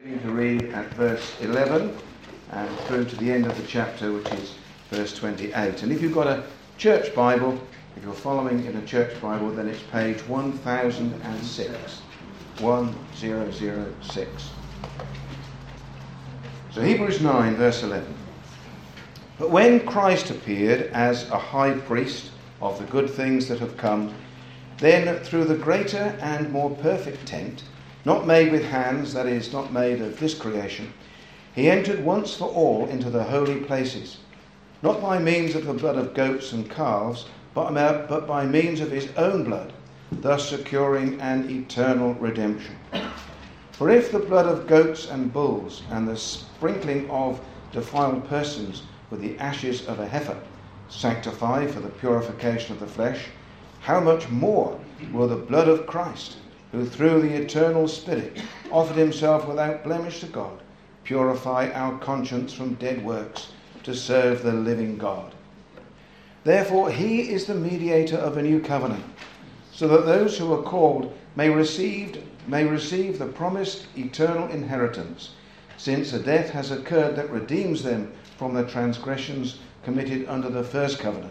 To read at verse 11 and through to the end of the chapter, which is verse 28. And if you've got a church Bible, if you're following in a church Bible, then it's page 1006. 1006. So Hebrews 9, verse 11. But when Christ appeared as a high priest of the good things that have come, then through the greater and more perfect tent, not made with hands, that is, not made of this creation, he entered once for all into the holy places, not by means of the blood of goats and calves, but by means of his own blood, thus securing an eternal redemption. For if the blood of goats and bulls and the sprinkling of defiled persons with the ashes of a heifer sanctify for the purification of the flesh, how much more will the blood of Christ, who through the eternal Spirit offered himself without blemish to God, purify our conscience from dead works to serve the living God. Therefore he is the mediator of a new covenant, so that those who are called may receive the promised eternal inheritance, since a death has occurred that redeems them from the transgressions committed under the first covenant.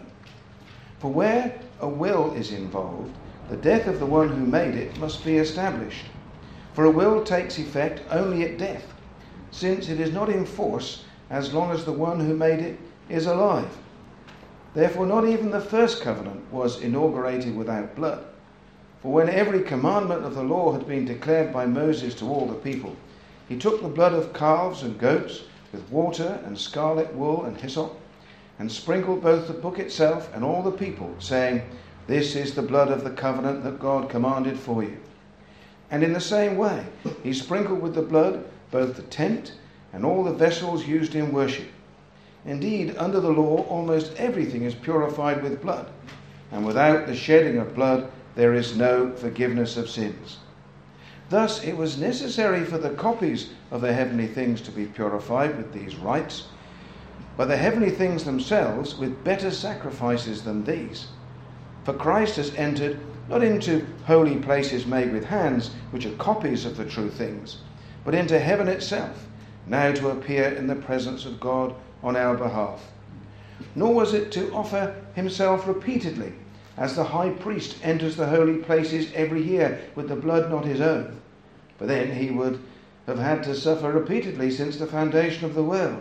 For where a will is involved, the death of the one who made it must be established. For a will takes effect only at death, since it is not in force as long as the one who made it is alive. Therefore not even the first covenant was inaugurated without blood. For when every commandment of the law had been declared by Moses to all the people, he took the blood of calves and goats with water and scarlet wool and hyssop, and sprinkled both the book itself and all the people, saying, "This is the blood of the covenant that God commanded for you." And in the same way, he sprinkled with the blood both the tent and all the vessels used in worship. Indeed, under the law, almost everything is purified with blood, and without the shedding of blood, there is no forgiveness of sins. Thus, it was necessary for the copies of the heavenly things to be purified with these rites, but the heavenly things themselves with better sacrifices than these. For Christ has entered not into holy places made with hands, which are copies of the true things, but into heaven itself, now to appear in the presence of God on our behalf. Nor was it to offer himself repeatedly, as the high priest enters the holy places every year with the blood not his own, for then he would have had to suffer repeatedly since the foundation of the world.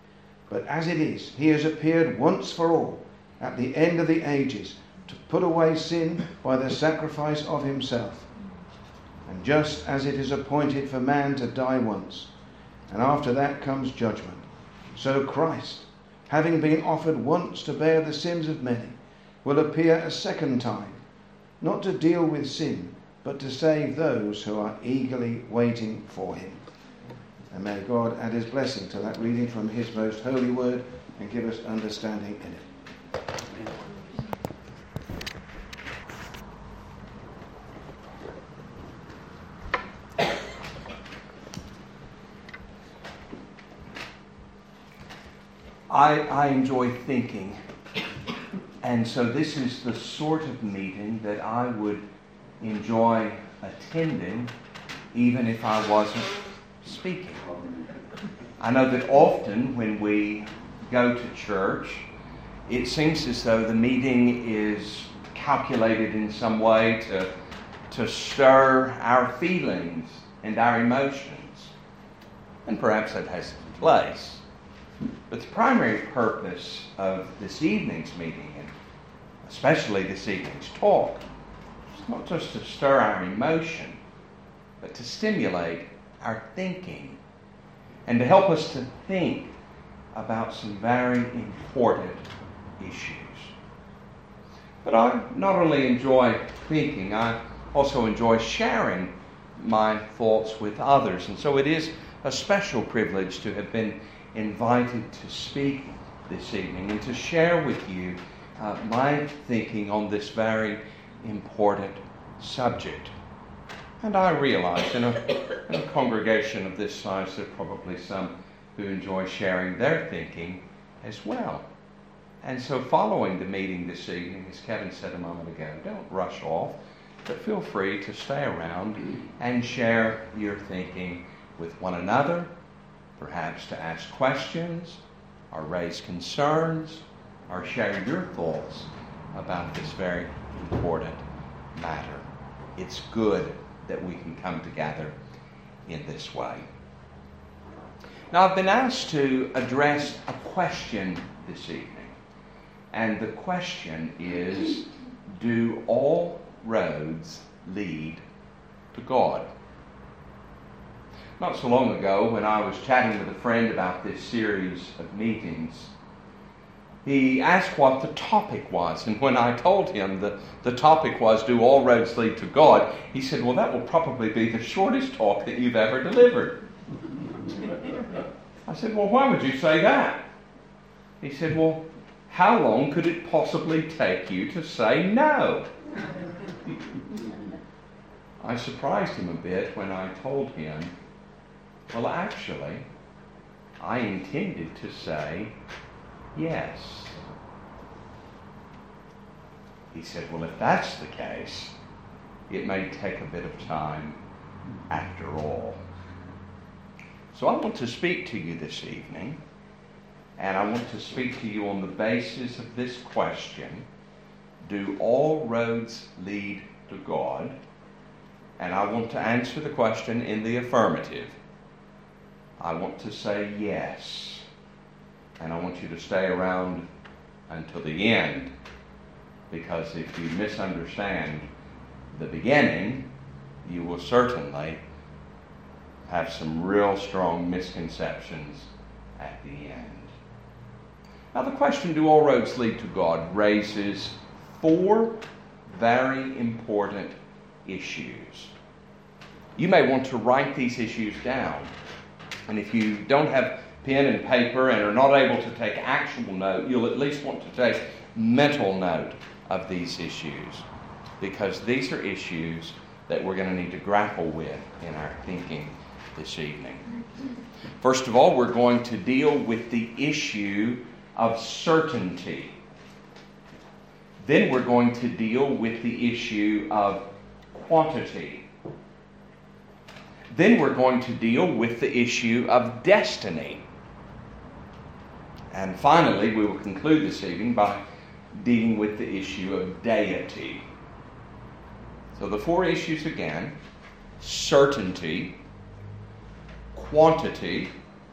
But as it is, he has appeared once for all at the end of the ages, to put away sin by the sacrifice of himself. And just as it is appointed for man to die once, and after that comes judgment, so Christ, having been offered once to bear the sins of many, will appear a second time, not to deal with sin, but to save those who are eagerly waiting for him. And may God add his blessing to that reading from his most holy word and give us understanding in it. Amen. I enjoy thinking, and so this is the sort of meeting that I would enjoy attending even if I wasn't speaking. I know that often when we go to church, it seems as though the meeting is calculated in some way to stir our feelings and our emotions, and perhaps that has its place. But the primary purpose of this evening's meeting, and especially this evening's talk, is not just to stir our emotion, but to stimulate our thinking and to help us to think about some very important issues. But I not only enjoy thinking, I also enjoy sharing my thoughts with others. And so it is a special privilege to have been invited to speak this evening and to share with you my thinking on this very important subject. And I realize in a congregation of this size there are probably some who enjoy sharing their thinking as well. And so following the meeting this evening, as Kevin said a moment ago, don't rush off, but feel free to stay around and share your thinking with one another, perhaps to ask questions, or raise concerns, or share your thoughts about this very important matter. It's good that we can come together in this way. Now, I've been asked to address a question this evening. And the question is, do all roads lead to God? Not so long ago, when I was chatting with a friend about this series of meetings, he asked what the topic was. And when I told him that the topic was, do all roads lead to God, he said, well, that will probably be the shortest talk that you've ever delivered. I said, well, why would you say that? He said, well, how long could it possibly take you to say no? I surprised him a bit when I told him, well, actually, I intended to say yes. He said, well, if that's the case, it may take a bit of time after all. So I want to speak to you this evening, and I want to speak to you on the basis of this question, do all roads lead to God? And I want to answer the question in the affirmative. I want to say yes. And I want you to stay around until the end, because if you misunderstand the beginning, you will certainly have some real strong misconceptions at the end. Now, the question, do all roads lead to God, raises 4 very important issues. You may want to write these issues down. And if you don't have pen and paper and are not able to take actual note, you'll at least want to take mental note of these issues, because these are issues that we're going to need to grapple with in our thinking this evening. First of all, we're going to deal with the issue of certainty. Then we're going to deal with the issue of quantity. Then we're going to deal with the issue of destiny. And finally, we will conclude this evening by dealing with the issue of deity. So the 4 issues again: certainty, quantity,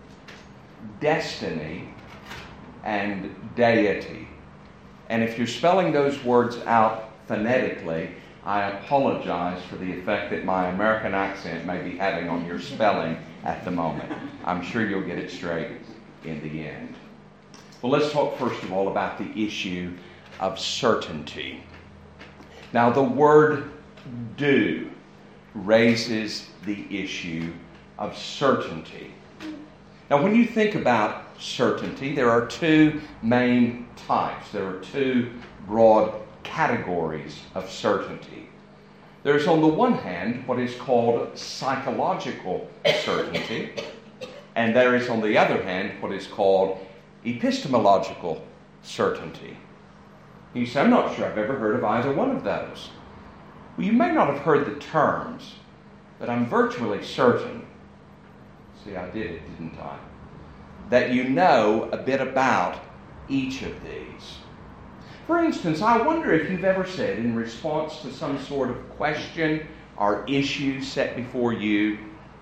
destiny, and deity. And if you're spelling those words out phonetically, I apologize for the effect that my American accent may be having on your spelling at the moment. I'm sure you'll get it straight in the end. Well, let's talk first of all about the issue of certainty. Now, the word do raises the issue of certainty. Now, when you think about certainty, there are 2 main types. There are 2 broad categories of certainty. There's, on the one hand, what is called psychological certainty, and there is, on the other hand, what is called epistemological certainty. You say, I'm not sure I've ever heard of either one of those. Well, you may not have heard the terms, but I'm virtually certain, see, I did it, didn't I, that you know a bit about each of these. For instance, I wonder if you've ever said, in response to some sort of question or issue set before you,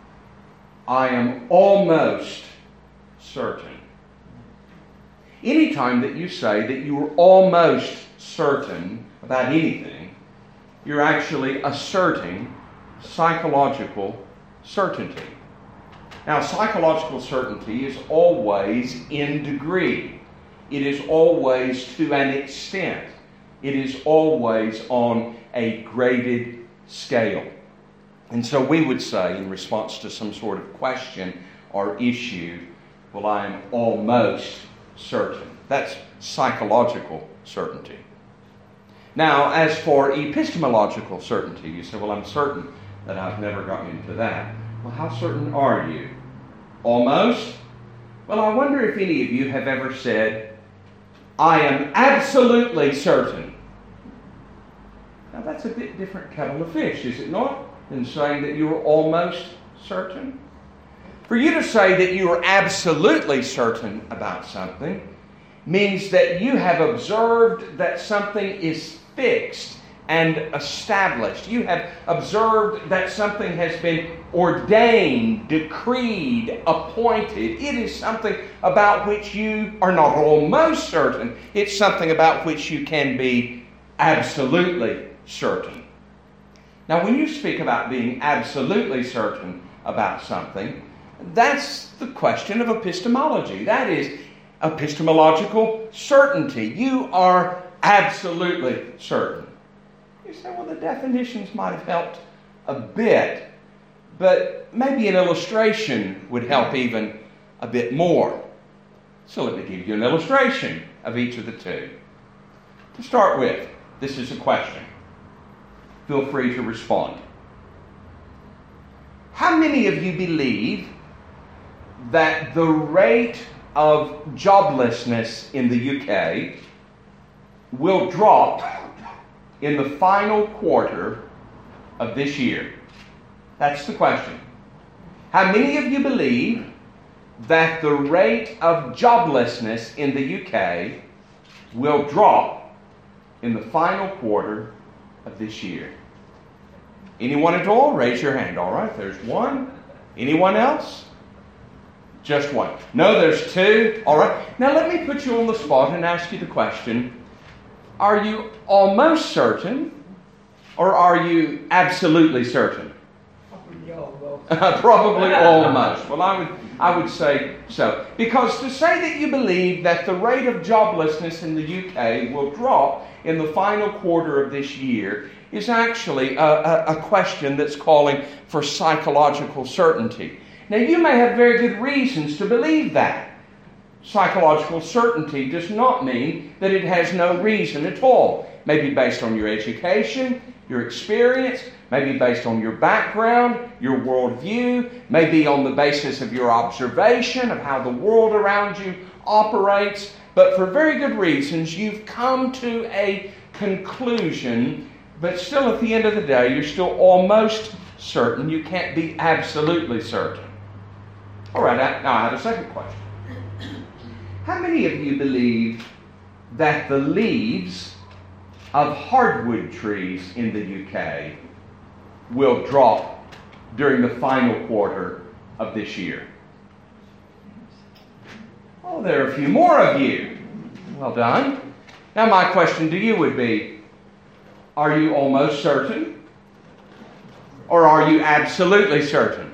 I am almost certain. Anytime that you say that you are almost certain about anything, you're actually asserting psychological certainty. Now, psychological certainty is always in degree. It is always to an extent. It is always on a graded scale. And so we would say, in response to some sort of question or issue, well, I am almost certain. That's psychological certainty. Now, as for epistemological certainty, you say, well, I'm certain that I've never gotten into that. Well, how certain are you? Almost? Well, I wonder if any of you have ever said, I am absolutely certain. Now, that's a bit different kettle of fish, is it not, than saying that you are almost certain? For you to say that you are absolutely certain about something means that you have observed that something is fixed and established. You have observed that something has been ordained, decreed, appointed. It is something about which you are not almost certain. It's something about which you can be absolutely certain. Now, when you speak about being absolutely certain about something, that's the question of epistemology. That is epistemological certainty. You are absolutely certain. You say, well, the definitions might have helped a bit, but maybe an illustration would help even a bit more. So let me give you an illustration of each of the two. To start with, this is a question. Feel free to respond. How many of you believe that the rate of joblessness in the UK will drop in the final quarter of this year? That's the question. How many of you believe that the rate of joblessness in the UK will drop in the final quarter of this year? Anyone at all? Raise your hand. All right, there's one. Anyone else? Just one. No, there's two. All right. Now let me put you on the spot and ask you the question. Are you almost certain or are you absolutely certain? Probably almost. Well, I would say so. Because to say that you believe that the rate of joblessness in the UK will drop in the final quarter of this year is actually a question that's calling for psychological certainty. Now, you may have very good reasons to believe that. Psychological certainty does not mean that it has no reason at all. Maybe based on your education, your experience, maybe based on your background, your worldview, maybe on the basis of your observation of how the world around you operates. But for very good reasons, you've come to a conclusion, but still at the end of the day, you're still almost certain. You can't be absolutely certain. All right, now I have a second question. How many of you believe that the leaves of hardwood trees in the UK will drop during the final quarter of this year? Oh, there are a few more of you. Well done. Now my question to you would be, are you almost certain? Or are you absolutely certain?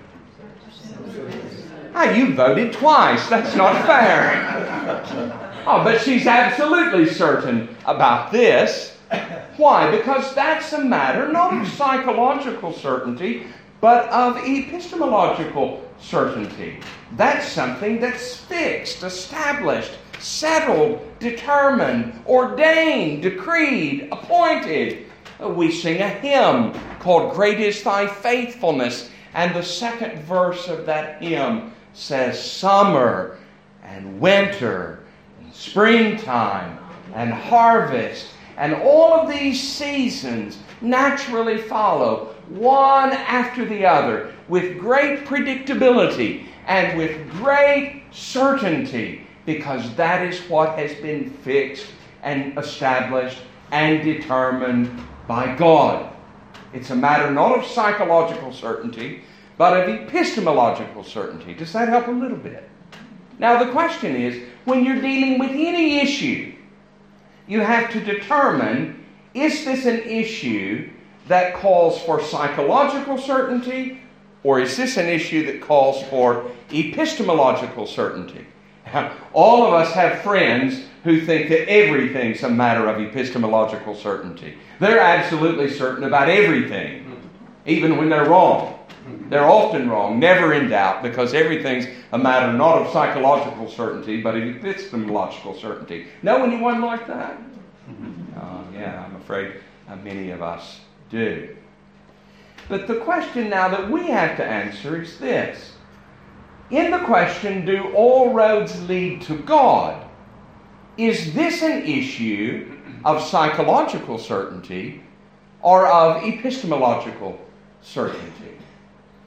Ah, you voted twice. That's not fair. Oh, but she's absolutely certain about this. Why? Because that's a matter not of psychological certainty, but of epistemological certainty. That's something that's fixed, established, settled, determined, ordained, decreed, appointed. We sing a hymn called "Great is Thy Faithfulness," and the second verse of that hymn says summer and winter and springtime and harvest, and all of these seasons naturally follow one after the other with great predictability and with great certainty, because that is what has been fixed and established and determined by God. It's a matter not of psychological certainty, but of epistemological certainty. Does that help a little bit? Now the question is, when you're dealing with any issue, you have to determine, is this an issue that calls for psychological certainty, or is this an issue that calls for epistemological certainty? All of us have friends who think that everything's a matter of epistemological certainty. They're absolutely certain about everything, even when they're wrong. They're often wrong, never in doubt, because everything's a matter not of psychological certainty, but of epistemological certainty. Know anyone like that? Yeah, I'm afraid many of us do. But the question now that we have to answer is this. In the question, do all roads lead to God? Is this an issue of psychological certainty or of epistemological certainty?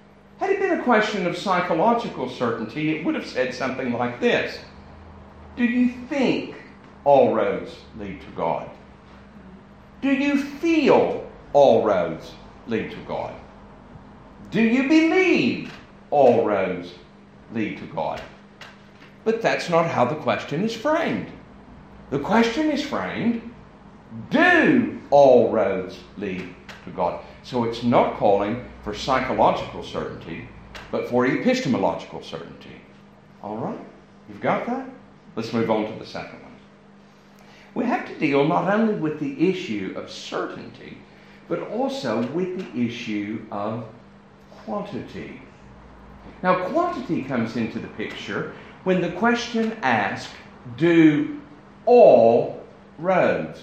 Had it been a question of psychological certainty, it would have said something like this. Do you think all roads lead to God? Do you feel all roads lead to God? Do you believe all roads lead to God? But that's not how the question is framed. The question is framed, do all roads lead to God? So it's not calling for psychological certainty, but for epistemological certainty. All right? You've got that? Let's move on to the second one. We have to deal not only with the issue of certainty, but also with the issue of quantity. Now, quantity comes into the picture when the question asks, do all roads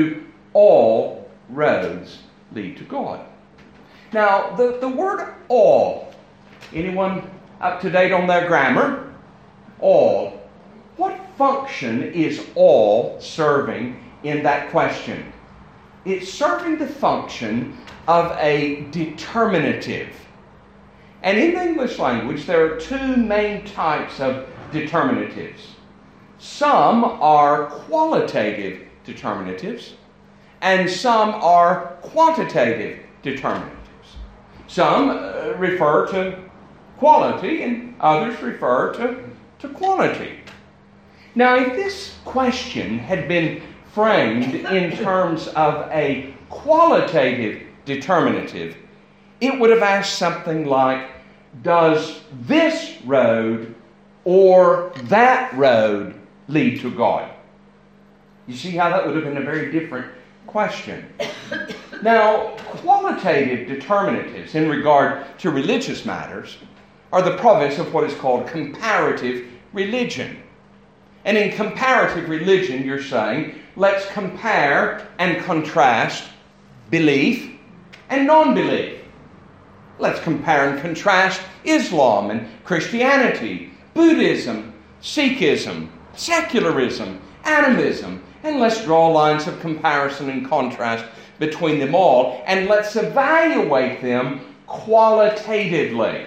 lead to God? Now, the word all, anyone up to date on their grammar? All. What function is all serving in that question? It's serving the function of a determinative. And in the English language, there are two main types of determinatives. Some are qualitative determinatives, and some are quantitative determinatives. Some refer to quality, and others refer to quantity. Now, if this question had been framed in terms of a qualitative determinative, it would have asked something like, does this road or that road lead to God? You see how that would have been a very different question. Now, qualitative determinatives in regard to religious matters are the province of what is called comparative religion. And in comparative religion, you're saying, let's compare and contrast belief and non-belief. Let's compare and contrast Islam and Christianity, Buddhism, Sikhism, secularism, animism, and let's draw lines of comparison and contrast between them all, and let's evaluate them qualitatively.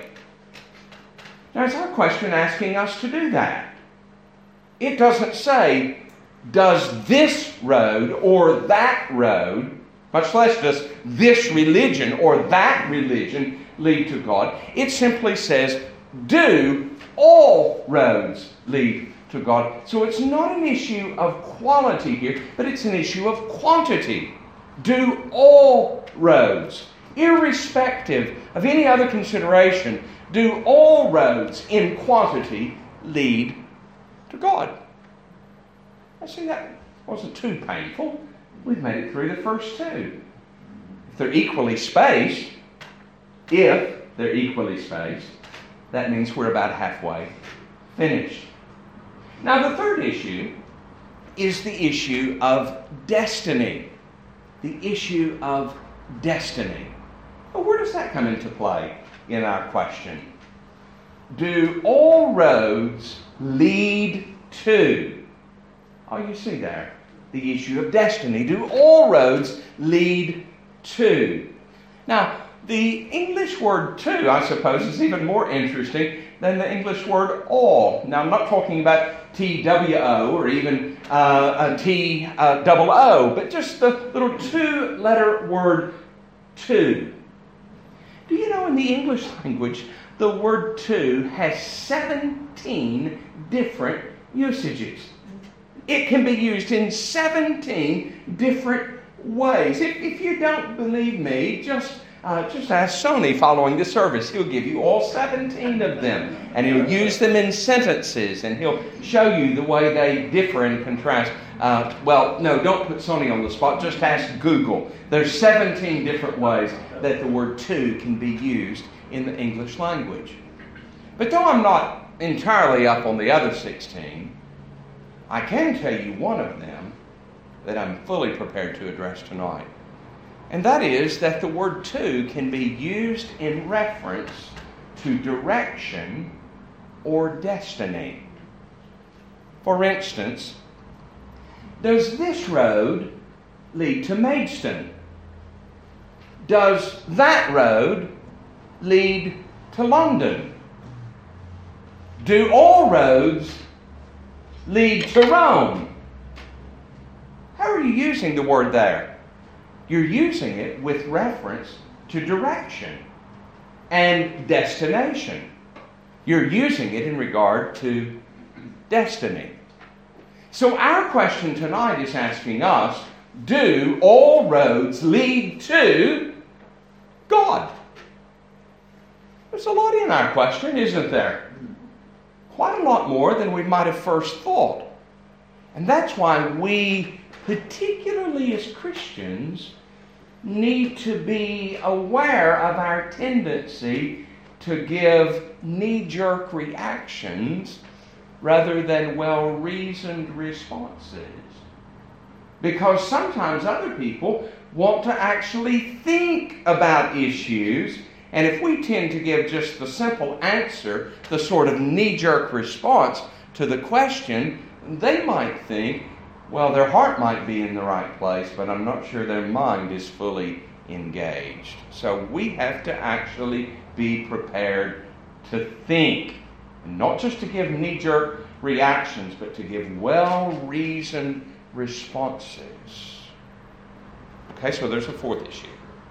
Now, is our question asking us to do that? It doesn't say, does this road or that road, much less does this religion or that religion lead to God. It simply says, do all roads lead to God? So it's not an issue of quality here, but it's an issue of quantity. Do all roads, irrespective of any other consideration, do all roads in quantity lead to God? I see that wasn't too painful. We've made it through the first two. If they're equally spaced, that means we're about halfway finished. Now, the third issue is the issue of destiny. The issue of destiny. Well, where does that come into play in our question? Do all roads lead to? Oh, you see there, the issue of destiny. Do all roads lead to? Now, the English word to, I suppose, is even more interesting than the English word all. Now, I'm not talking about T-W-O or even T-double-O, but just the little two-letter word to. Do you know in the English language, the word to has 17 different usages? It can be used in 17 different ways. If you don't believe me, just ask Sony following the service. He'll give you all 17 of them. And he'll use them in sentences. And he'll show you the way they differ and contrast. No, don't put Sony on the spot. Just ask Google. There's 17 different ways that the word to can be used in the English language. But though I'm not entirely up on the other 16, I can tell you one of them that I'm fully prepared to address tonight. And that is that the word to can be used in reference to direction or destiny. For instance, does this road lead to Maidstone? Does that road lead to London? Do all roads lead to Rome? How are you using the word there? You're using it with reference to direction and destination. You're using it in regard to destiny. So our question tonight is asking us, do all roads lead to God? There's a lot in our question, isn't there? Quite a lot more than we might have first thought. And that's why we, particularly as Christians, need to be aware of our tendency to give knee-jerk reactions rather than well-reasoned responses. Because sometimes other people want to actually think about issues, and if we tend to give just the simple answer, the sort of knee-jerk response to the question, they might think, well, their heart might be in the right place, but I'm not sure their mind is fully engaged. So we have to actually be prepared to think, and not just to give knee-jerk reactions, but to give well-reasoned responses. Okay, so there's a fourth issue.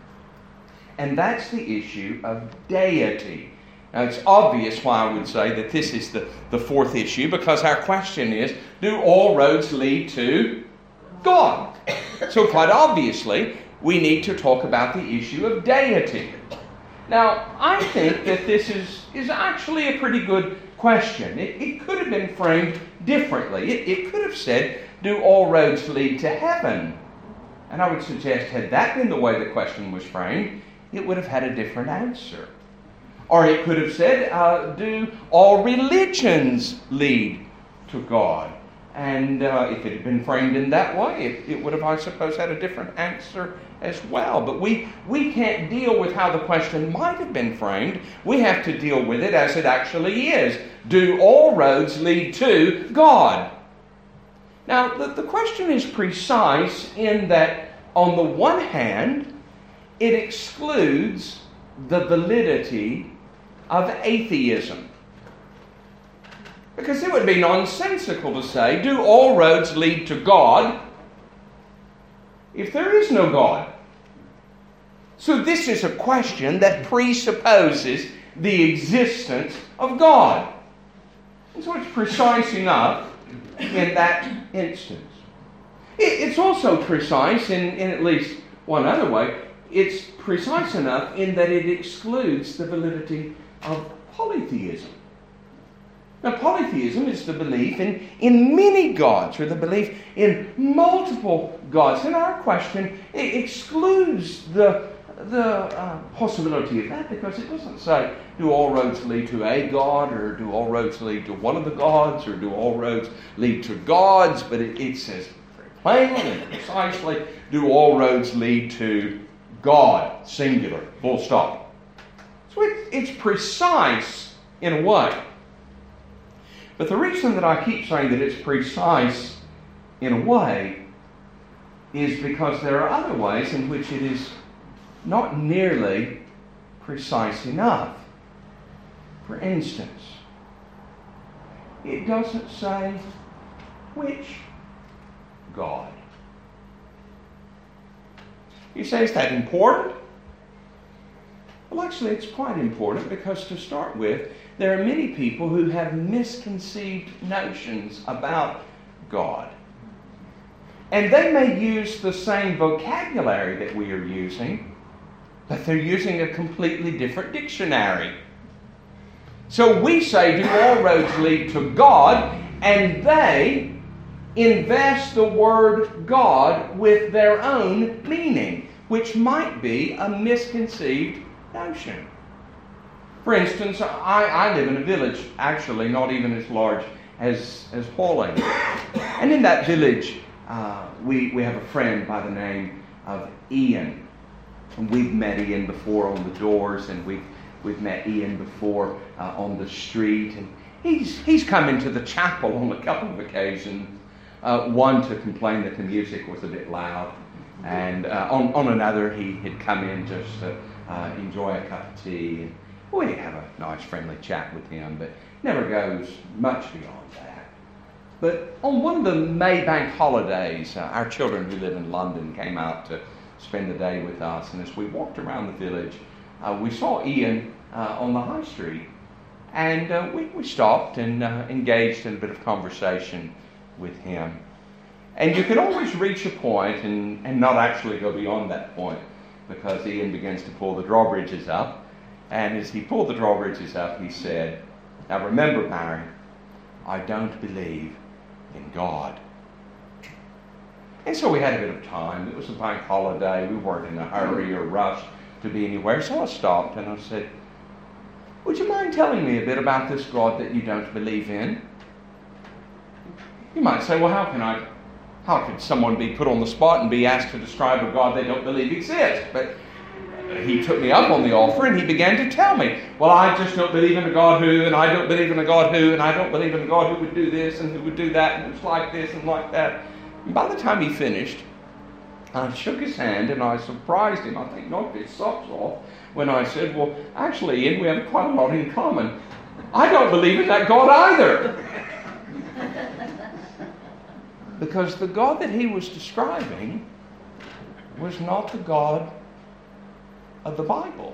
And that's the issue of deity. Now, it's obvious why I would say that this is the fourth issue, because our question is, do all roads lead to God? So quite obviously, we need to talk about the issue of deity. Now, I think that this is actually a pretty good question. It could have been framed differently. It could have said, do all roads lead to heaven? And I would suggest, had that been the way the question was framed, it would have had a different answer. Or it could have said, do all religions lead to God? And if it had been framed in that way, it would have, I suppose, had a different answer as well. But we can't deal with how the question might have been framed. We have to deal with it as it actually is. Do all roads lead to God? Now, the question is precise in that, on the one hand, it excludes the validity of atheism. Because it would be nonsensical to say, do all roads lead to God, if there is no God? So this is a question that presupposes the existence of God. And so it's precise enough in that instance. It's also precise in at least one other way. It's precise enough in that it excludes the validity of polytheism. Now, polytheism is the belief in many gods, or the belief in multiple gods. And our question excludes the possibility of that, because it doesn't say, do all roads lead to a god, or do all roads lead to one of the gods, or do all roads lead to gods, but it says very plainly and precisely, do all roads lead to God, singular, full stop. So it's precise in a way. But the reason that I keep saying that it's precise in a way is because there are other ways in which it is not nearly precise enough. For instance, it doesn't say which God. You say, is that important? Well, actually, it's quite important, because to start with, there are many people who have misconceived notions about God. And they may use the same vocabulary that we are using, but they're using a completely different dictionary. So we say, do all roads lead to God? And they invest the word God with their own meaning, which might be a misconceived notion. For instance, I live in a village, actually not even as large as Pauling. And in that village, we have a friend by the name of Ian. And we've met Ian before on the doors, and we've met Ian before on the street. And he's come into the chapel on a couple of occasions. One to complain that the music was a bit loud, and on another he had come in just to enjoy a cup of tea. We have a nice friendly chat with him, but never goes much beyond that. But on one of the Maybank holidays, our children who live in London came out to spend the day with us, and as we walked around the village, we saw Ian on the high street, and we stopped and engaged in a bit of conversation with him. And you could always reach a point and not actually go beyond that point, because Ian begins to pull the drawbridges up, and as he pulled the drawbridges up, he said, "Now remember, Barry, I don't believe in God." And so we had a bit of time. It was a bank holiday. We weren't in a hurry or rush to be anywhere. So I stopped and I said, "Would you mind telling me a bit about this God that you don't believe in?" You might say, "Well, how could someone be put on the spot and be asked to describe a God they don't believe exists?" But he took me up on the offer and he began to tell me, "Well, I just don't believe in a God who, and I don't believe in a God who, and I don't believe in a God who would do this and who would do that, and it's like this and like that." And by the time he finished, I shook his hand and I surprised him. I think knocked his socks off when I said, "Well, actually, Ian, we have quite a lot in common. I don't believe in that God either." Because the God that he was describing was not the God of the Bible.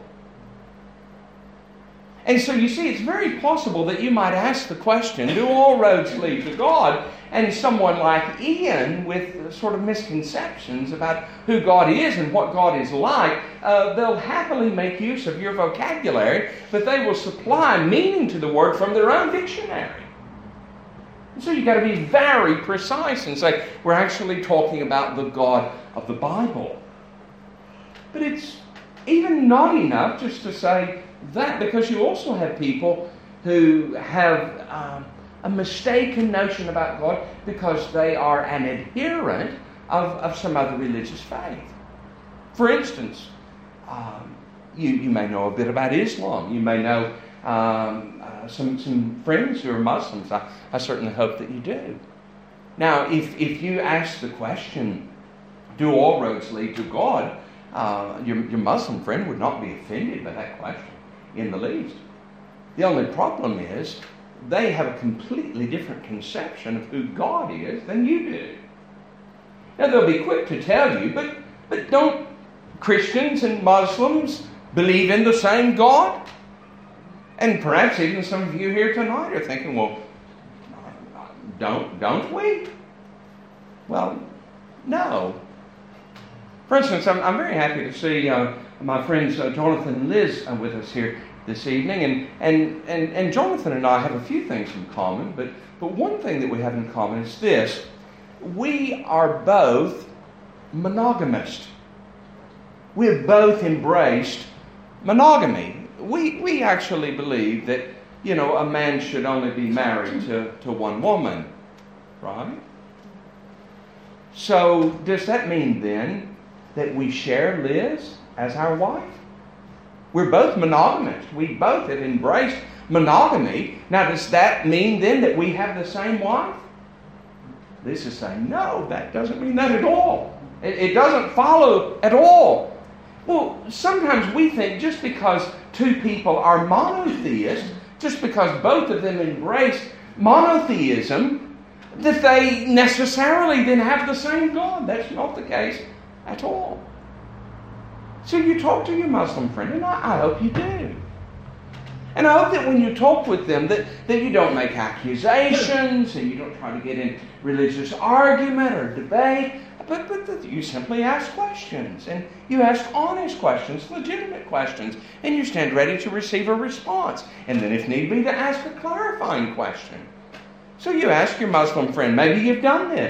And so you see, it's very possible that you might ask the question, do all roads lead to God? And someone like Ian, with sort of misconceptions about who God is and what God is like, they'll happily make use of your vocabulary, but they will supply meaning to the word from their own dictionary. And so you've got to be very precise and say, we're actually talking about the God of the Bible. But it's even not enough just to say that, because you also have people who have a mistaken notion about God because they are an adherent of some other religious faith. For instance, you may know a bit about Islam. You may know some friends who are Muslims. I certainly hope that you do. Now, if you ask the question, do all roads lead to God? Your Muslim friend would not be offended by that question in the least. The only problem is they have a completely different conception of who God is than you do. Now, they'll be quick to tell you, but don't Christians and Muslims believe in the same God? And perhaps even some of you here tonight are thinking, well, don't we? Well, no. For instance, I'm very happy to see my friends Jonathan and Liz with us here this evening. And Jonathan and I have a few things in common, but one thing that we have in common is this. We are both monogamists. We have both embraced monogamy. We actually believe that, a man should only be married to one woman, right? So does that mean then that we share Liz as our wife? We're both monogamists. We both have embraced monogamy. Now, does that mean then that we have the same wife? This is saying, no, that doesn't mean that at all. It doesn't follow at all. Well, sometimes we think just because two people are monotheists, just because both of them embrace monotheism, that they necessarily then have the same God. That's not the case at all. So you talk to your Muslim friend, and I hope you do. And I hope that when you talk with them, that you don't make accusations, and you don't try to get in religious argument or debate, but that you simply ask questions, and you ask honest questions, legitimate questions, and you stand ready to receive a response. And then if need be, to ask a clarifying question. So you ask your Muslim friend, maybe you've done this.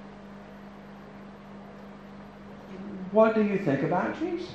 What do you think about Jesus?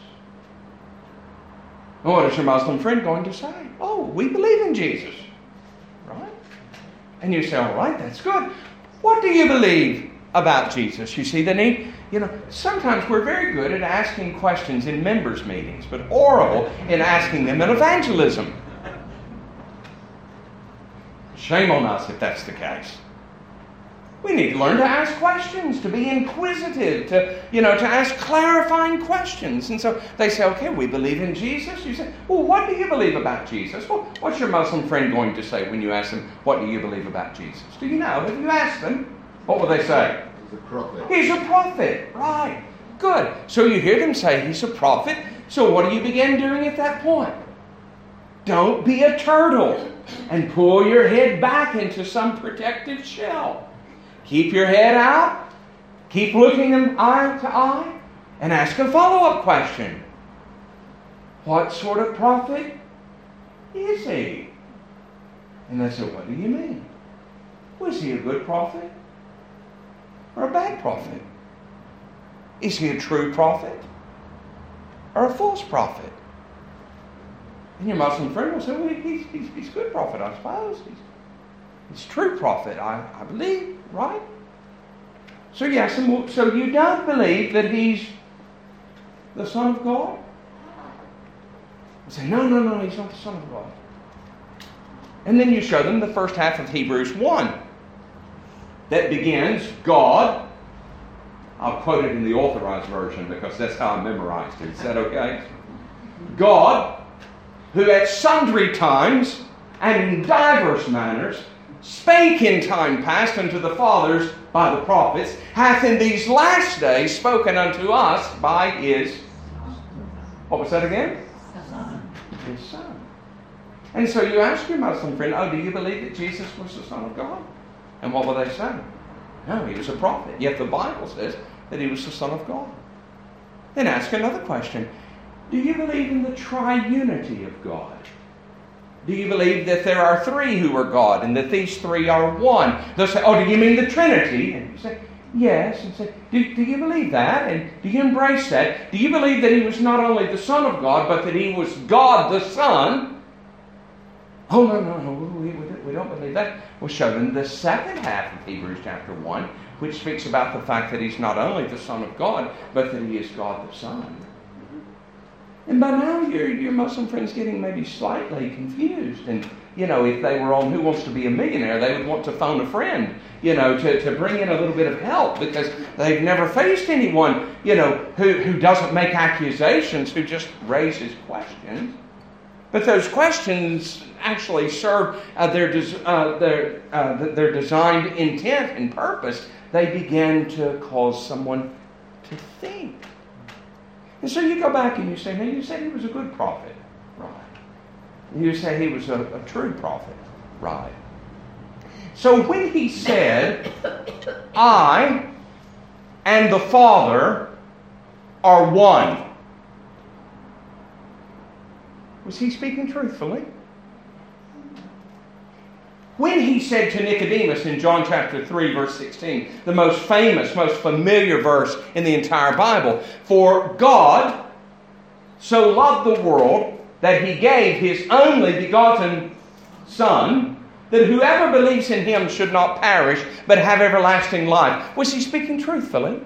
And what is your Muslim friend going to say? Oh, we believe in Jesus. Right? And you say, all right, that's good. What do you believe about Jesus? You see the need? Sometimes we're very good at asking questions in members' meetings, but horrible in asking them in evangelism. Shame on us if that's the case. We need to learn to ask questions, to be inquisitive, to ask clarifying questions. And so they say, okay, we believe in Jesus. You say, well, what do you believe about Jesus? Well, what's your Muslim friend going to say when you ask them, what do you believe about Jesus? Do you know? If you ask them, what will they say? He's a prophet. He's a prophet. Right. Good. So you hear them say he's a prophet. So what do you begin doing at that point? Don't be a turtle and pull your head back into some protective shell. Keep your head out. Keep looking them eye to eye. And ask a follow-up question. What sort of prophet is he? And they say, what do you mean? Was he a good prophet? Or a bad prophet? Is he a true prophet? Or a false prophet? And your Muslim friend will say, well, he's a good prophet, I suppose. He's a true prophet, I believe, right? So you ask him, so you don't believe that he's the Son of God? I say, no, he's not the Son of God. And then you show them the first half of Hebrews 1 that begins, God, I'll quote it in the Authorized Version because that's how I memorized it. Is that okay? God, who at sundry times and in divers manners spake in time past unto the fathers by the prophets, hath in these last days spoken unto us by His... What was that again? His Son. And so you ask your Muslim friend, do you believe that Jesus was the Son of God? And what will they say? No, he was a prophet. Yet the Bible says that he was the Son of God. Then ask another question. Do you believe in the triunity of God? Do you believe that there are three who are God and that these three are one? They'll say, do you mean the Trinity? And you say, yes. And say, do you believe that? And do you embrace that? Do you believe that he was not only the Son of God, but that he was God the Son? Oh, no, we don't believe that. We'll show them the second half of Hebrews chapter 1, which speaks about the fact that he's not only the Son of God, but that he is God the Son. And by now, your Muslim friend's getting maybe slightly confused. And, if they were on Who Wants to Be a Millionaire, they would want to phone a friend, to bring in a little bit of help because they've never faced anyone, who doesn't make accusations, who just raises questions. But those questions actually serve their designed intent and purpose. They begin to cause someone to think. And so you go back and you say, you said he was a good prophet. Right. You say he was a true prophet. Right. So when he said, I and the Father are one, was he speaking truthfully? When he said to Nicodemus in John chapter 3, verse 16, the most famous, most familiar verse in the entire Bible, for God so loved the world that he gave his only begotten Son, that whoever believes in him should not perish, but have everlasting life. Was he speaking truthfully?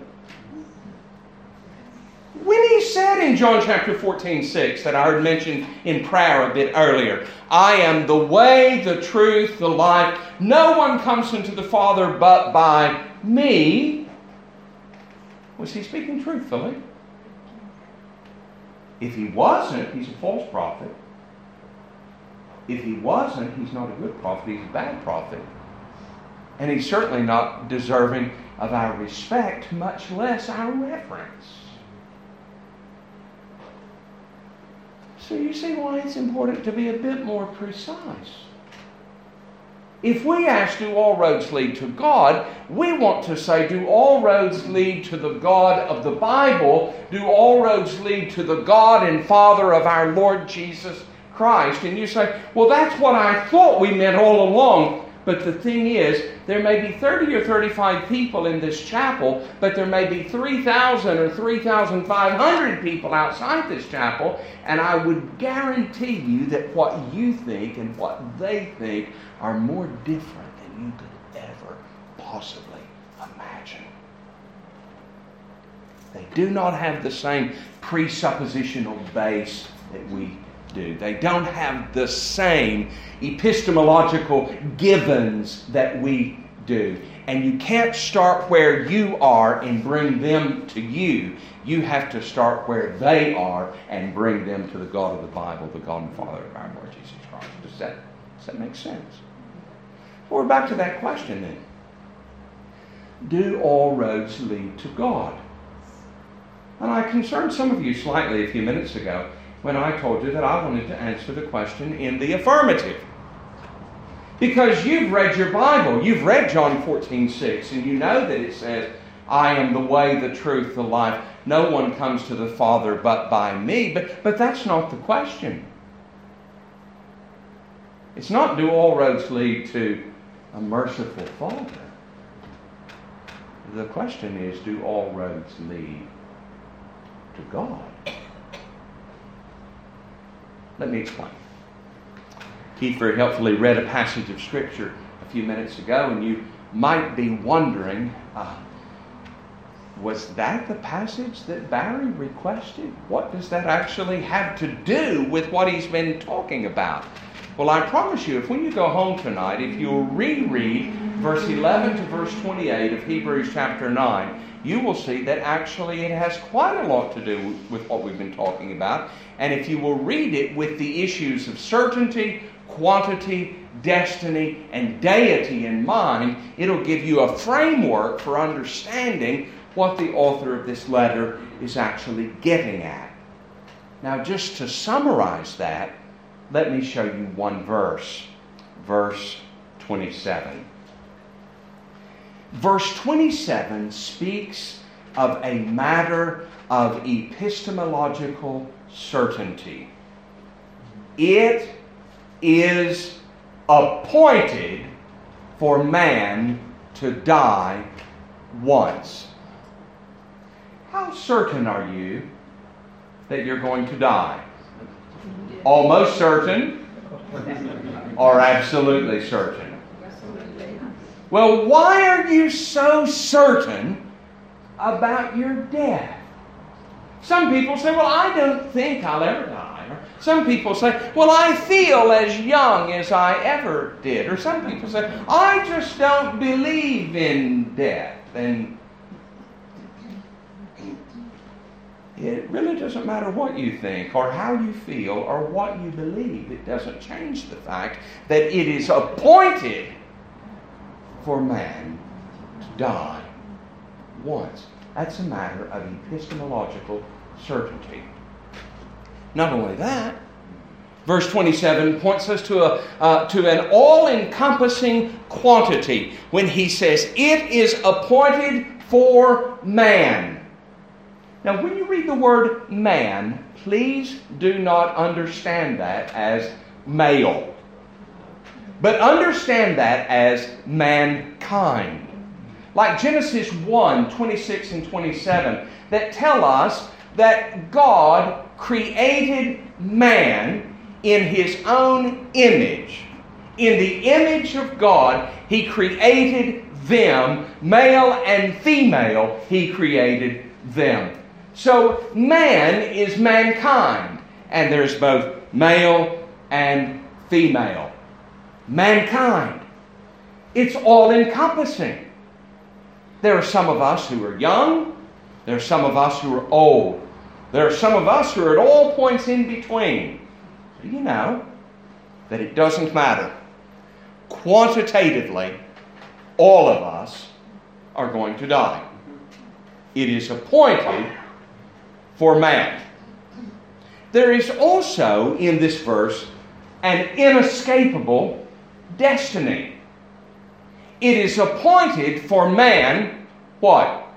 When he said in John chapter 14, 6, that I heard mentioned in prayer a bit earlier, I am the way, the truth, the life. No one comes into the Father but by me. Was he speaking truthfully? If he wasn't, he's a false prophet. If he wasn't, he's not a good prophet, he's a bad prophet. And he's certainly not deserving of our respect, much less our reverence. So you see why it's important to be a bit more precise. If we ask, do all roads lead to God, we want to say, do all roads lead to the God of the Bible? Do all roads lead to the God and Father of our Lord Jesus Christ? And you say, well, that's what I thought we meant all along. But the thing is, there may be 30 or 35 people in this chapel, but there may be 3,000 or 3,500 people outside this chapel, and I would guarantee you that what you think and what they think are more different than you could ever possibly imagine. They do not have the same presuppositional base that we do. They don't have the same epistemological givens that we do. And you can't start where you are and bring them to you. You have to start where they are and bring them to the God of the Bible, the God and Father of our Lord Jesus Christ. Does that make sense? Well, we're back to that question then. Do all roads lead to God? And I concerned some of you slightly a few minutes ago when I told you that I wanted to answer the question in the affirmative. Because you've read your Bible. You've read John 14:6, and you know that it says, I am the way, the truth, the life. No one comes to the Father but by me. But that's not the question. It's not, do all roads lead to a merciful Father? The question is, do all roads lead to God? Let me explain. Keith very helpfully read a passage of Scripture a few minutes ago, and you might be wondering, was that the passage that Barry requested? What does that actually have to do with what he's been talking about? Well, I promise you, if when you go home tonight, if you'll reread verse 11 to verse 28 of Hebrews chapter 9, you will see that actually it has quite a lot to do with what we've been talking about. And if you will read it with the issues of certainty, quantity, destiny, and deity in mind, it'll give you a framework for understanding what the author of this letter is actually getting at. Now, just to summarize that, let me show you one verse. Verse 27. Verse 27 speaks of a matter of epistemological certainty. It is appointed for man to die once. How certain are you that you're going to die? Almost certain or absolutely certain? Well, why are you so certain about your death? Some people say, well, I don't think I'll ever die. Or some people say, well, I feel as young as I ever did. Or some people say, I just don't believe in death. And it really doesn't matter what you think or how you feel or what you believe. It doesn't change the fact that it is appointed for man to die once. That's a matter of epistemological certainty. Not only that, verse 27 points us to an all-encompassing quantity when he says, it is appointed for man. Now, when you read the word man, please do not understand that as male, but understand that as mankind. Like Genesis 1, 26 and 27, that tell us that God created man in His own image. In the image of God, He created them, male and female, He created them. So man is mankind, and there's both male and female. Mankind. It's all-encompassing. There are some of us who are young. There are some of us who are old. There are some of us who are at all points in between. Do you know that it doesn't matter? Quantitatively, all of us are going to die. It is appointed for man. There is also in this verse an inescapable destiny. It is appointed for man, what?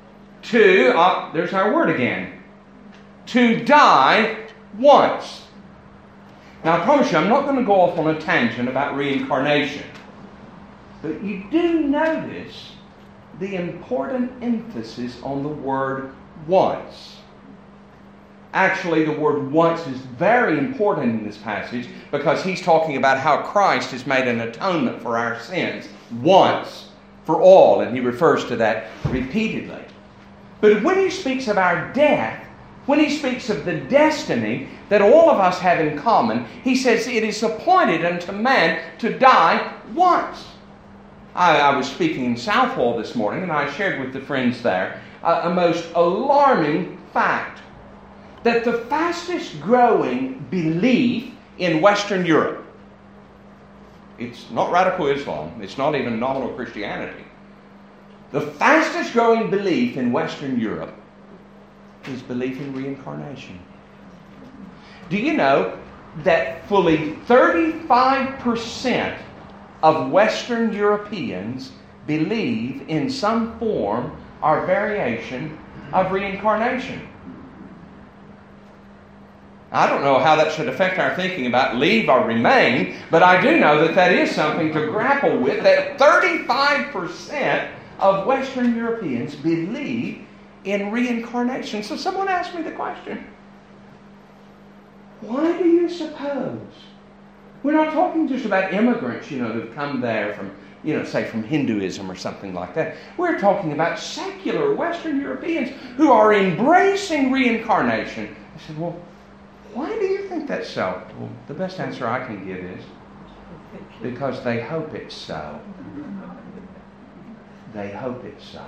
There's our word again. To die once. Now I promise you, I'm not going to go off on a tangent about reincarnation. But you do notice the important emphasis on the word once. Actually, the word once is very important in this passage because he's talking about how Christ has made an atonement for our sins once for all, and he refers to that repeatedly. But when he speaks of our death, when he speaks of the destiny that all of us have in common, he says it is appointed unto man to die once. I was speaking in Southwall this morning, and I shared with the friends there a most alarming fact. That the fastest growing belief in Western Europe, it's not radical Islam, it's not even nominal Christianity. The fastest growing belief in Western Europe is belief in reincarnation. Do you know that fully 35% of Western Europeans believe in some form or variation of reincarnation? I don't know how that should affect our thinking about leave or remain, but I do know that that is something to grapple with, that 35% of Western Europeans believe in reincarnation. So someone asked me the question, why do you suppose? We're not talking just about immigrants, who've come there from, say from Hinduism or something like that. We're talking about secular Western Europeans who are embracing reincarnation. I said, well, why do you think that's so? Well, the best answer I can give is because they hope it's so. They hope it's so.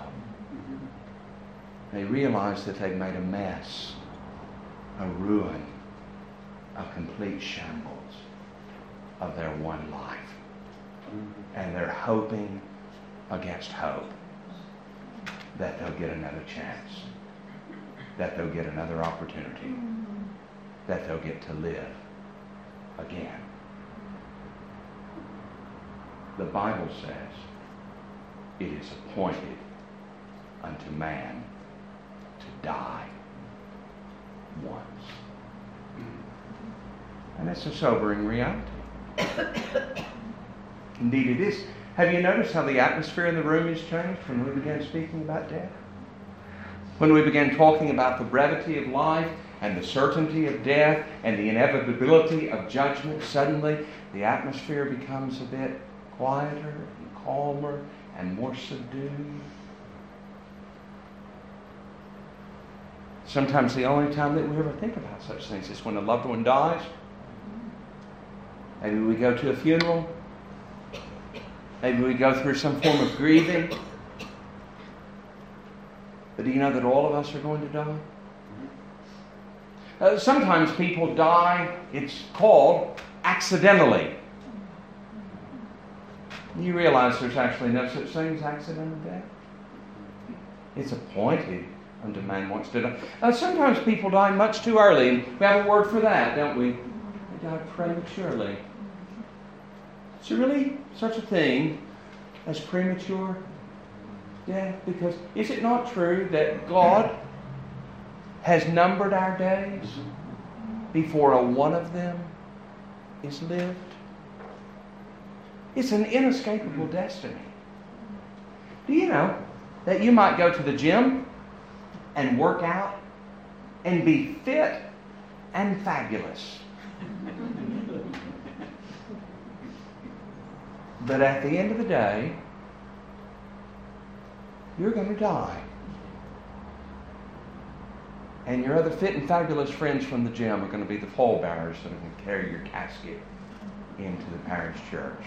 They realize that they've made a mess, a ruin, a complete shambles of their one life. And they're hoping against hope that they'll get another chance, that they'll get another opportunity, that they'll get to live again. The Bible says it is appointed unto man to die once. And that's a sobering reality. Indeed it is. Have you noticed how the atmosphere in the room has changed when we began speaking about death? When we began talking about the brevity of life and the certainty of death and the inevitability of judgment, suddenly the atmosphere becomes a bit quieter and calmer and more subdued. Sometimes the only time that we ever think about such things is when a loved one dies. Maybe we go to a funeral. Maybe we go through some form of grieving. But do you know that all of us are going to die? Sometimes people die, it's called accidentally. You realize there's actually no such thing as accidental death? It's appointed unto man once to die. Sometimes people die much too early, and we have a word for that, don't we? They die prematurely. Is there really such a thing as premature death? Because is it not true that God has numbered our days before a one of them is lived? It's an inescapable destiny. Do you know that you might go to the gym and work out and be fit and fabulous, but at the end of the day, you're going to die. And your other fit and fabulous friends from the gym are going to be the pallbearers that are going to carry your casket into the parish church.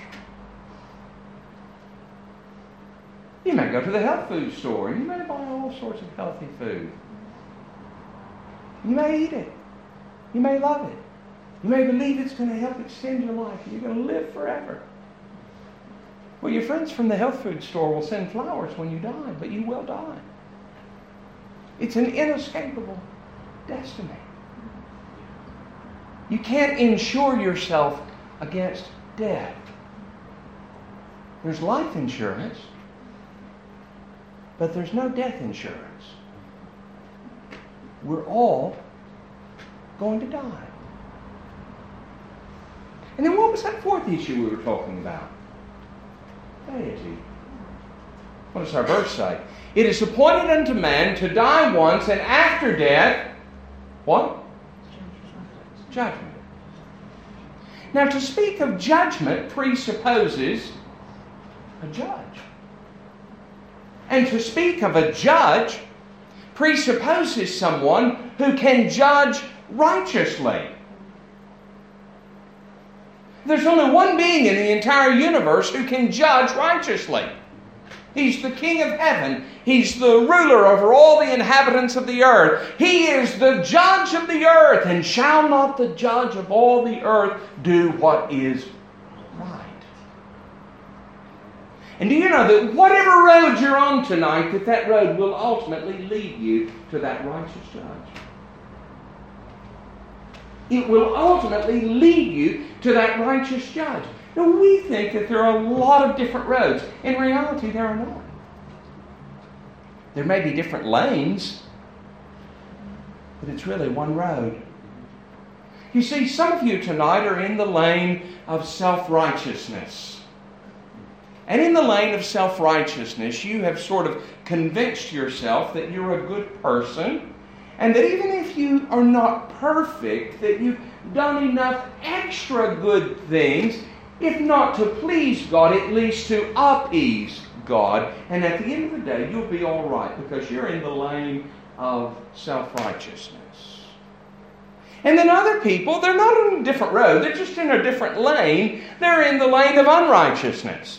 You may go to the health food store and you may buy all sorts of healthy food. You may eat it. You may love it. You may believe it's going to help extend your life and you're going to live forever. Well, your friends from the health food store will send flowers when you die, but you will die. It's an inescapable destiny. You can't insure yourself against death. There's life insurance, but there's no death insurance. We're all going to die. And then what was that fourth issue we were talking about? Deity. What does our verse say? It is appointed unto man to die once, and after death, what? Judgment. Now, to speak of judgment presupposes a judge. And to speak of a judge presupposes someone who can judge righteously. There's only one being in the entire universe who can judge righteously. He's the King of heaven. He's the ruler over all the inhabitants of the earth. He is the judge of the earth. And shall not the judge of all the earth do what is right? And do you know that whatever road you're on tonight, that road will ultimately lead you to that righteous judge? It will ultimately lead you to that righteous judge. Now, we think that there are a lot of different roads. In reality, there are not. There may be different lanes, but it's really one road. You see, some of you tonight are in the lane of self-righteousness. And in the lane of self-righteousness, you have sort of convinced yourself that you're a good person, and that even if you are not perfect, that you've done enough extra good things, if not to please God, at least to appease God. And at the end of the day, you'll be all right because you're in the lane of self-righteousness. And then other people, they're not on a different road. They're just in a different lane. They're in the lane of unrighteousness.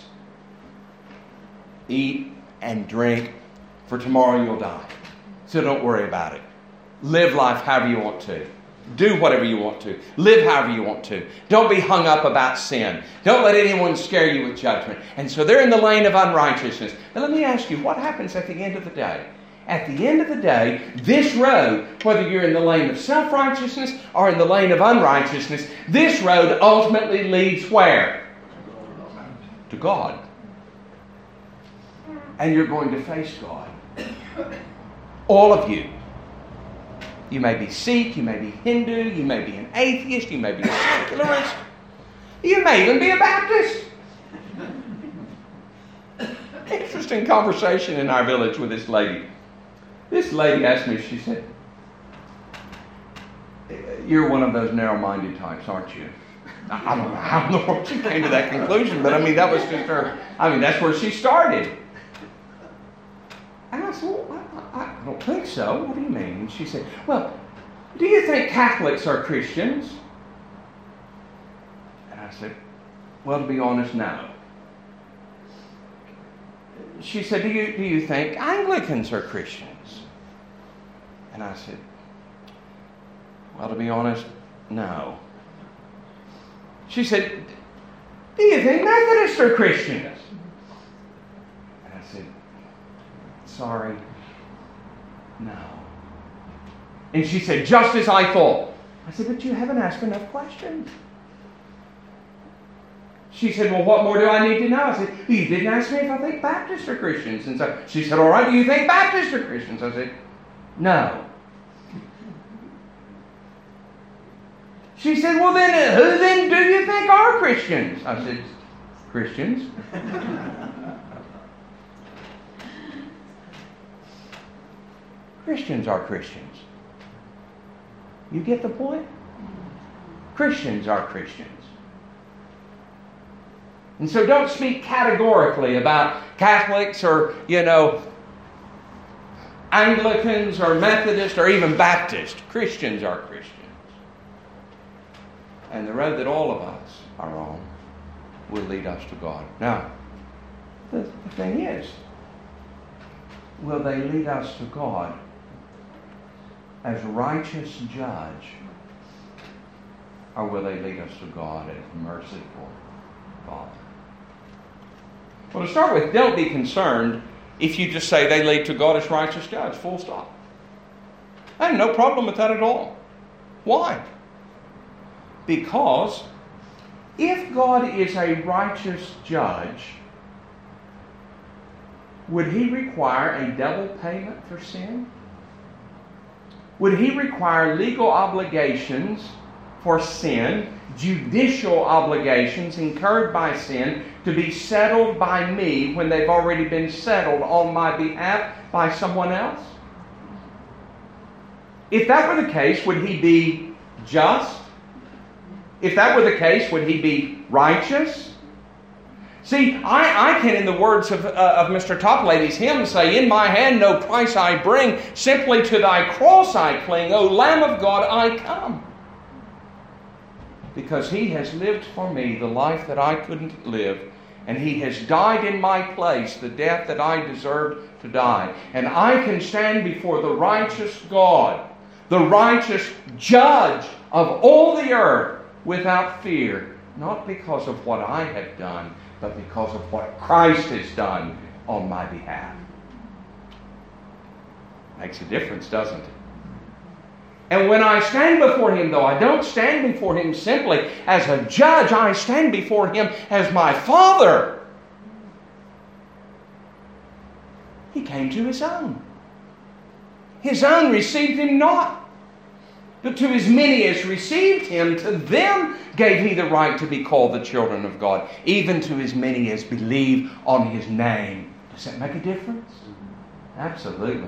Eat and drink, for tomorrow you'll die. So don't worry about it. Live life however you want to. Do whatever you want to. Live however you want to. Don't be hung up about sin. Don't let anyone scare you with judgment. And so they're in the lane of unrighteousness. Now let me ask you, what happens at the end of the day? At the end of the day, this road, whether you're in the lane of self-righteousness or in the lane of unrighteousness, this road ultimately leads where? To God. And you're going to face God. All of you. You may be Sikh, you may be Hindu, you may be an atheist, you may be a secularist, you may even be a Baptist. Interesting conversation in our village with this lady. This lady asked me, she said, "You're one of those narrow-minded types, aren't you?" I don't know how in the world she came to that conclusion, but that was just her. That's where she started. And I said, "Well, I don't think so. What do you mean?" And she said, "Well, do you think Catholics are Christians?" And I said, "Well, to be honest, no." She said, do you think Anglicans are Christians?" And I said, "Well, to be honest, no." She said, "Do you think Methodists are Christians?" And I said, "Sorry, no." And she said, "Just as I thought." I said, "But you haven't asked enough questions." She said, "Well, what more do I need to know?" I said, "You didn't ask me if I think Baptists are Christians." And so she said, "All right, do you think Baptists are Christians?" I said, "No." She said, "Well, then, who then do you think are Christians?" I said, "Christians." Christians are Christians. You get the point? Christians are Christians. And so don't speak categorically about Catholics or, Anglicans or Methodists or even Baptists. Christians are Christians. And the road that all of us are on will lead us to God. Now, the thing is, will they lead us to God as righteous judge, or will they lead us to God as merciful Father? Well, to start with, don't be concerned if you just say they lead to God as righteous judge, full stop. I have no problem with that at all. Why? Because if God is a righteous judge, would He require a double payment for sin? Would He require legal obligations for sin, judicial obligations incurred by sin, to be settled by me when they've already been settled on my behalf by someone else? If that were the case, would He be just? If that were the case, would He be righteous? See, I can, in the words of Mr. Toplady's hymn, say, "In my hand no price I bring, simply to thy cross I cling, O Lamb of God, I come." because He has lived for me the life that I couldn't live, and He has died in my place, the death that I deserved to die. And I can stand before the righteous God, the righteous judge of all the earth, without fear, not because of what I have done, but because of what Christ has done on my behalf. Makes a difference, doesn't it? And when I stand before Him, though, I don't stand before Him simply as a judge. I stand before Him as my Father. He came to His own. His own received Him not. But to as many as received Him, to them gave He the right to be called the children of God, even to as many as believe on His name. Does that make a difference? Absolutely.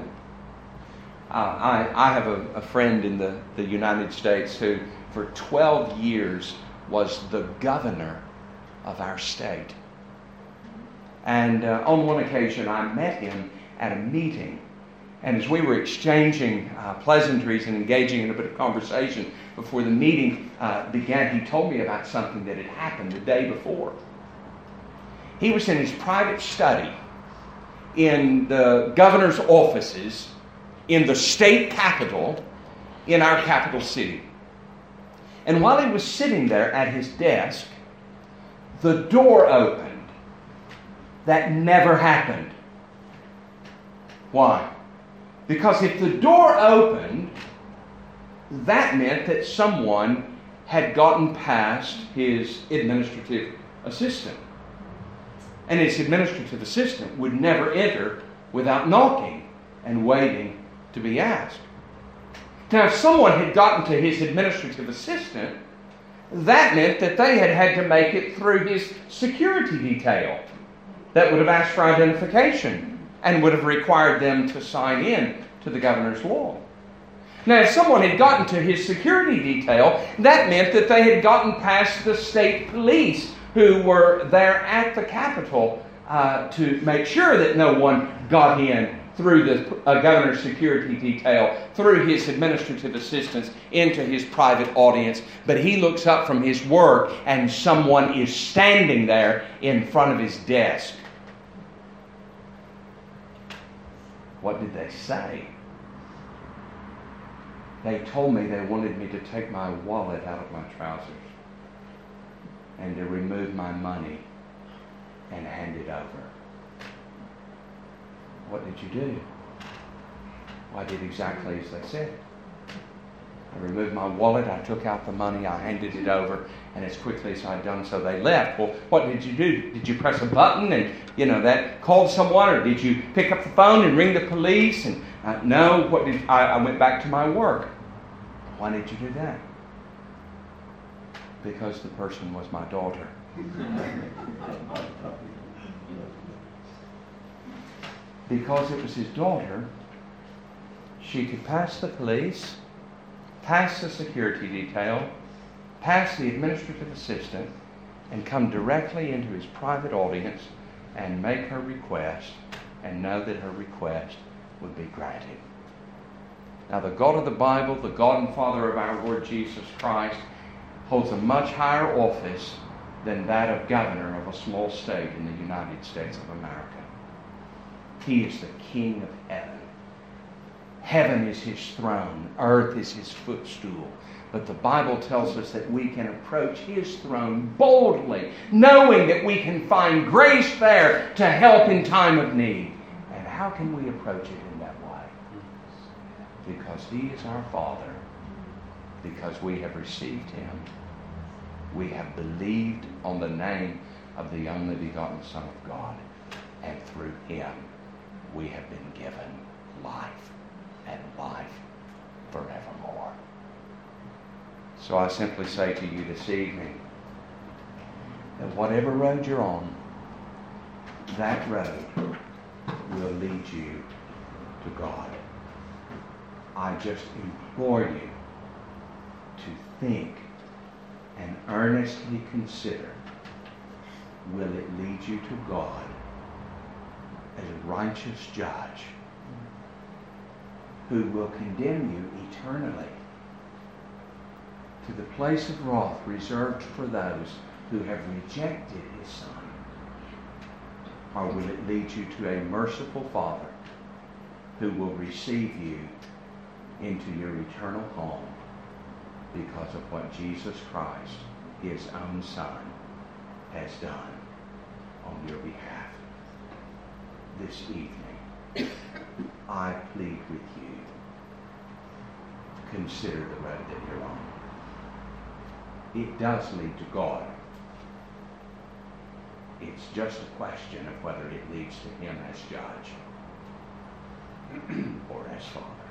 I have a friend in the United States who, for 12 years, was the governor of our state. And on one occasion, I met him at a meeting. And as we were exchanging pleasantries and engaging in a bit of conversation before the meeting began, he told me about something that had happened the day before. He was in his private study in the governor's offices in the state capitol in our capital city. And while he was sitting there at his desk, the door opened. That never happened. Why? Because if the door opened, that meant that someone had gotten past his administrative assistant. And his administrative assistant would never enter without knocking and waiting to be asked. Now, if someone had gotten to his administrative assistant, that meant that they had had to make it through his security detail. That would have asked for identification and would have required them to sign in to the governor's law. Now, if someone had gotten to his security detail, that meant that they had gotten past the state police who were there at the Capitol to make sure that no one got in through the governor's security detail, through his administrative assistants, into his private audience. But he looks up from his work and someone is standing there in front of his desk. What did they say? They told me they wanted me to take my wallet out of my trousers and to remove my money and hand it over. What did you do? Well, I did exactly as they said. I removed my wallet, I took out the money, I handed it over, and as quickly as I'd done so, they left. Well, what did you do? Did you press a button and, that called someone, or did you pick up the phone and ring the police? And no, I went back to my work. Why did you do that? Because the person was my daughter. Because it was his daughter, she could pass the police, pass the security detail, pass the administrative assistant, and come directly into his private audience and make her request and know that her request would be granted. Now, the God of the Bible, the God and Father of our Lord Jesus Christ, holds a much higher office than that of governor of a small state in the United States of America. He is the King of heaven. Heaven is His throne. Earth is His footstool. But the Bible tells us that we can approach His throne boldly, knowing that we can find grace there to help in time of need. And how can we approach it in that way? Because He is our Father. Because we have received Him. We have believed on the name of the only begotten Son of God. And through Him, we have been given life and life forevermore. So I simply say to you this evening that whatever road you're on, that road will lead you to God. I just implore you to think and earnestly consider, will it lead you to God as a righteous judge who will condemn you eternally to the place of wrath reserved for those who have rejected his Son? Or will it lead you to a merciful Father who will receive you into your eternal home because of what Jesus Christ, his own Son, has done on your behalf? This evening, I plead with you, consider the road that you're on. It does lead to God. It's just a question of whether it leads to him as judge or as Father.